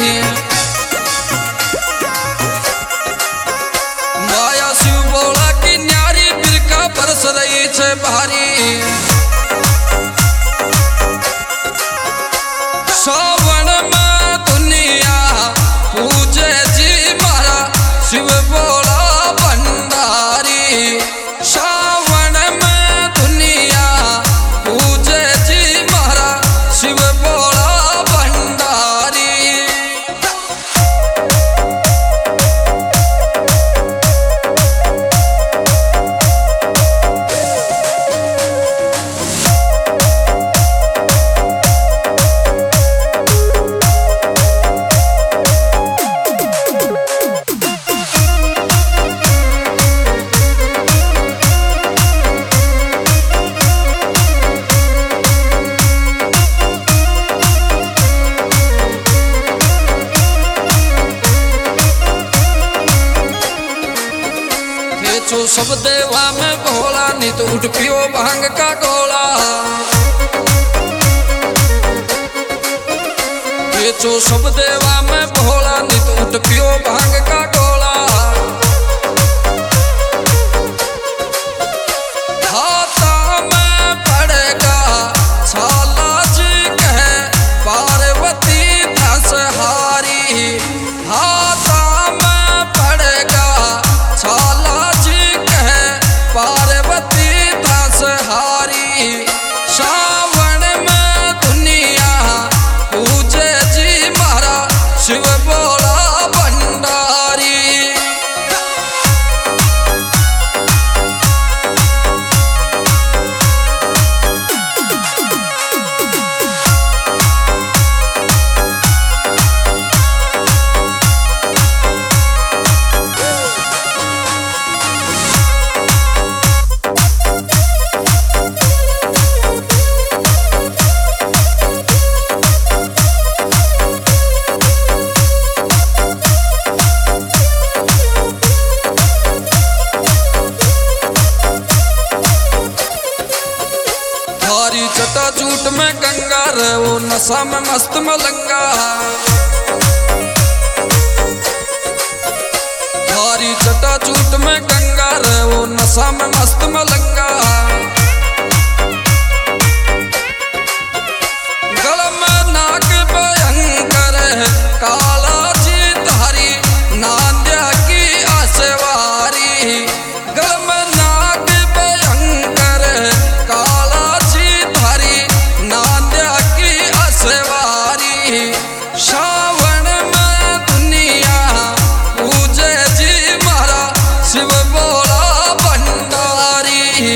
माया शिव बोला की न्यारी बिरका बरस रही छे भारी। सावन में दुनिया पूजे जी मारा शिव बोला भंडारी। सावन में दुनिया पूजे जी मारा शिव बोला भंडारी। जो सब देवा में भोला नहीं तो उठ पियो भांग का गोला। ये जो सब देवा में भोला नहीं तो उठ पियो भांग का गोला। हाथा में पड़ेगा छाला जी कहे पार्वती धस हारी। हाथा में पड़ेगा छाला पार्वती दास हारी। सावन में दुनिया पूजे जी मारा शिव बोला भंडारी। जटा झूठ में गंगा रे वो नशा में मस्त मलंगा। थारी जटा झूठ में गंगा रे वो नशा में मस्त मलंगा। गल में नाग भयंकर काला जी धारी नांद्या की आसवारी। गल में नाग भयंकर काला नांद्या की असवारी। सावन में दुनिया पूजे जी मारा शिव बोला भंडारी।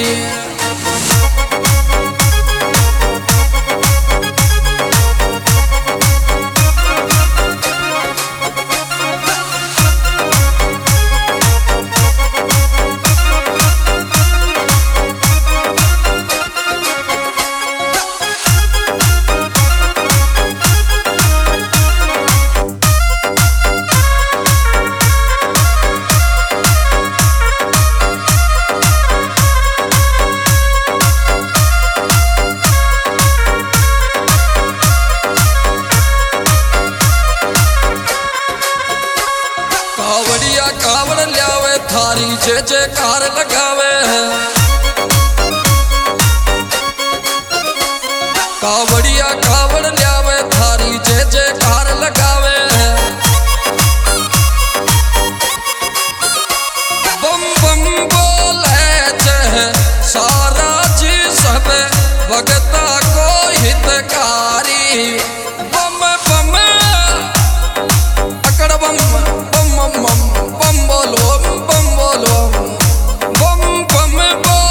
कावड़िया कावड़ ल्यावे थारी जे जयकार लगावे। कावड़िया कावड़ ल्यावे थारी जे जयकार लगावे। बम बम बोले जे सारा जी सब भगता को हितकारी। बम बम अकड़ बम बम बम बम बोलो बम बोलो बम बम बम।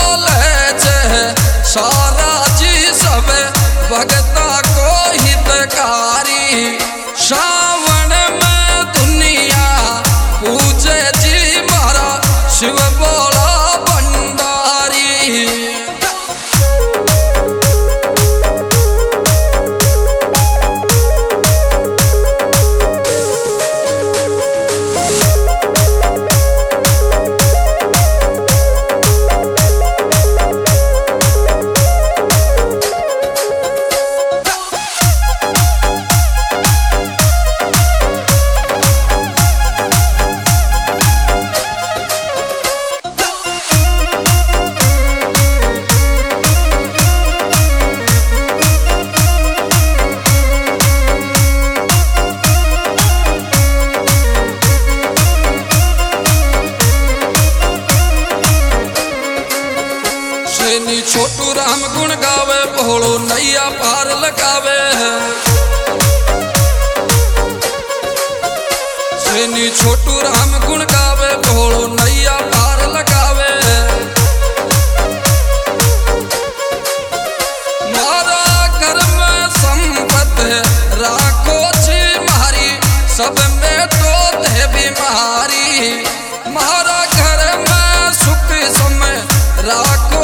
भोलो नैया पार लगावे है। सैनी छोटू राम गुण गावे भोलो नैया पार लगावे है। मारा घर में संपत राखो छी मारी, सब में तो है बीमारी। मारा घर में सुख समय राखो